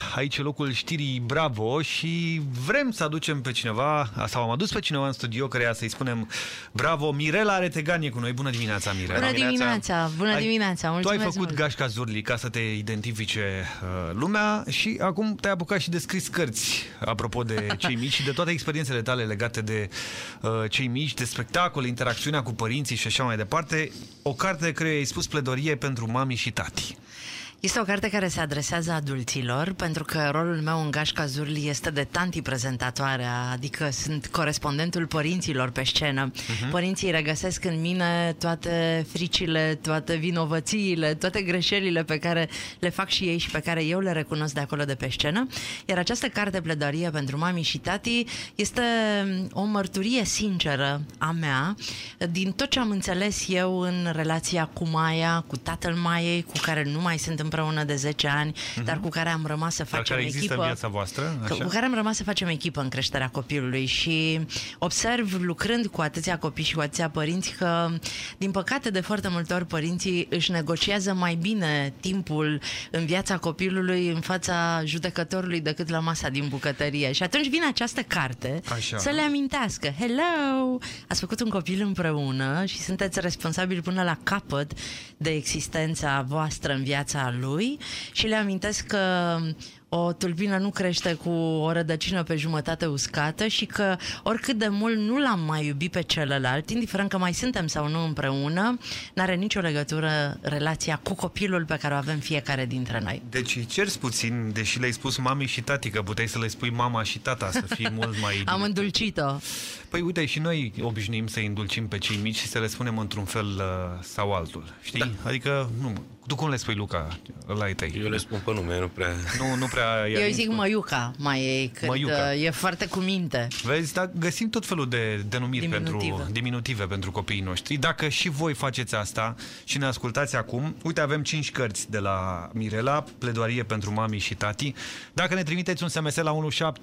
aici e locul știrii Bravo și vrem să aducem pe cineva, sau am adus pe cineva în studio, căreia să-i spunem bravo. Mirela Aretegan e cu noi. Bună dimineața, Mirela. Bună dimineața, bună dimineața. Mulțumesc. Tu ai făcut mult. gașca Zurli ca să te identifice lumea și acum te-ai apucat și de scris cărți apropo de cei mici și de toate experiențele tale legate de cei mici, de spectacole, interacțiunea cu părinții și așa mai departe. O carte care ai spus pledorie pentru mami și tati. Este o carte care se adresează adulților, pentru că rolul meu în Gașca Zurli este de tanti-prezentatoarea, adică sunt corespondentul părinților pe scenă. Părinții regăsesc în mine toate fricile, toate vinovățiile, toate greșelile pe care le fac și ei și pe care eu le recunosc de acolo de pe scenă. Iar această carte pledoarie pentru mami și tati este o mărturie sinceră a mea din tot ce am înțeles eu în relația cu Maia, cu tatăl Maiei, cu care nu mai sunt împreună de 10 ani, dar cu care am rămas să facem care există echipă. în viața voastră, așa? Cu care am rămas să facem echipă în creșterea copilului și observ, lucrând cu atâția copii și cu atâția părinți, că, din păcate, de foarte multe ori părinții își negociază mai bine timpul în viața copilului în fața judecătorului decât la masa din bucătărie. Și atunci vine această carte să le amintească: hello, ați făcut un copil împreună și sunteți responsabili până la capăt de existența voastră în viața lui, și le amintesc că o tulpină nu crește cu o rădăcină pe jumătate uscată și că oricât de mult nu l-am mai iubit pe celălalt, indiferent că mai suntem sau nu împreună, n-are nicio legătură relația cu copilul pe care o avem fiecare dintre noi. Deci cerți puțin, deși le-ai spus mami și tati, că puteai să le spui mama și tata, să fie mult mai... Am îndulcit-o. Păi uite, și noi obișnuim să îndulcim pe cei mici și să le spunem într-un fel sau altul, știi? Da. Adică, nu, tu cum le spui, Luca, ăla-i tăi? Eu le spun pe nume, nu prea... Nu prea... Eu zic măiuca, mai când măiuca. E foarte cu minte. Vezi, dar găsim tot felul de denumiri diminutive pentru copiii noștri. Dacă și voi faceți asta și ne ascultați acum, uite, avem 5 cărți de la Mirela, pledoarie pentru mami și tati. Dacă ne trimiteți un SMS la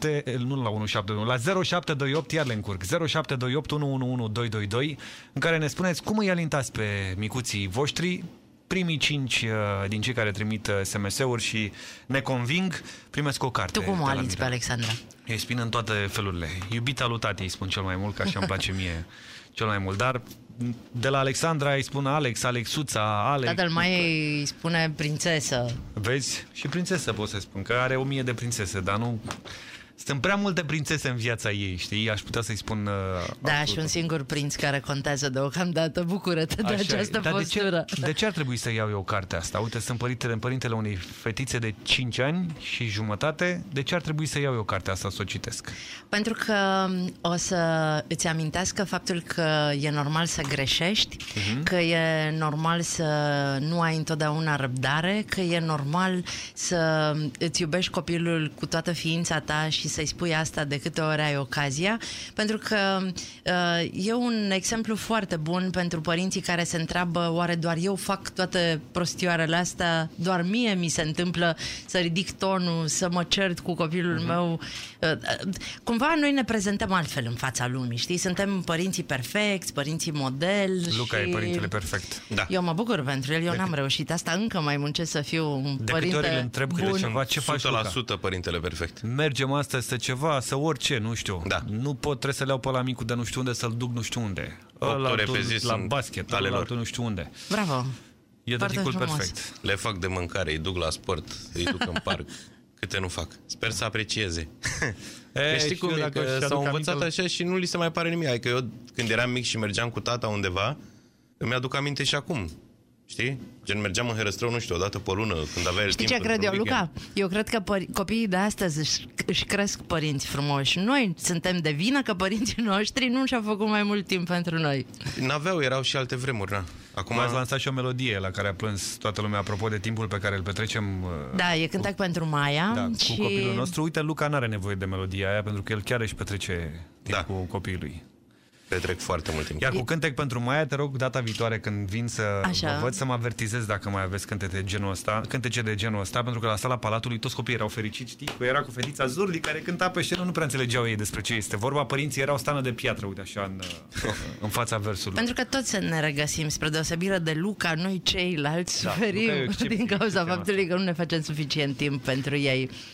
0728, iar le încurc, 0728 111222, în care ne spuneți cum îi alintați pe micuții voștri. Primii 5 din cei care trimit SMS-uri și ne conving, primesc o carte. Tu cum o alinți pe Alexandra? Îi spun în toate felurile. Iubita lui tati, îi spun cel mai mult, că așa îmi place mie cel mai mult. Dar de la Alexandra îi spun Alex, Alexuța, Alex. Tatăl mai îi spune prințesă. Vezi? Și prințesă pot să spun, că are 1000 de prințese, dar nu... Sunt prea multe prințese în viața ei, știi? Aș putea să-i spun... Da, și un singur prinț care contează deocamdată. Bucură-te de această postură. De ce ar trebui să iau eu cartea asta? Uite, sunt părintele unei fetițe de 5 ani și jumătate. De ce ar trebui să iau eu cartea asta să o citesc? Pentru că o să îți amintească faptul că e normal să greșești, că e normal să nu ai întotdeauna răbdare, că e normal să îți iubești copilul cu toată ființa ta și să-i spui asta de câte ori ai ocazia, pentru că e un exemplu foarte bun pentru părinții care se întreabă: oare doar eu fac toate prostioarele astea? Doar mie mi se întâmplă să ridic tonul, să mă cert cu copilul meu? Cumva noi ne prezentăm altfel în fața lumii, știi? Suntem părinții perfecți, părinții model. Luca e părintele perfect. Da. Eu mă bucur pentru el, eu n-am reușit asta, încă mai muncesc să fiu un părinte bun. De câte ori îl întreb câte ceva, ce faci, Luca? 100% părintele perfect. Mergem astăzi să ceva, să orice, nu știu. Da. Nu pot, trebuie să le iau pe la micul de nu știu unde, să-l duc nu știu unde. La basket, altul nu știu unde. Bravo! E tăticul perfect. Le fac de mâncare, îi duc la sport, îi duc în parc. Câte nu fac. Sper să aprecieze. Că știi cum e, că s-au învățat așa și nu li se mai pare nimic. Adică eu, când eram mic și mergeam cu tata undeva, îmi aduc aminte și acum. Știi? Gen, mergeam în Herăstrău, nu știu, o dată pe lună, când avea el timp. Știi ce cred eu, Luca? Eu cred că copiii de astăzi își cresc părinți frumoși. Noi suntem de vină că părinții noștri nu și-au făcut mai mult timp pentru noi. N-aveau, erau și alte vremuri, na. Acum ați lansat și o melodie la care a plâns toată lumea apropo de timpul pe care îl petrecem. Da, e Cântec pentru Maia. Da, cu copilul nostru. Uite, Luca n-are nevoie de melodia aia, pentru că el chiar își petrece timp cu copiii lui. Petrec foarte mult timp. Iar cu Cântec pentru Maia, te rog, data viitoare când vin să vă văd, să mă avertizez dacă mai aveți cântece de genul ăsta, pentru că la Sala Palatului toți copiii erau fericiți, știi? Că era cu fetița Zurli care cânta pe scenă, nu prea înțelegeau ei despre ce este vorba, părinții erau stană de piatră, uite așa, în fața versului. Pentru că toți ne regăsim, spre deosebire de Luca, noi ceilalți suferim din cauza faptului că nu ne facem suficient timp pentru ei.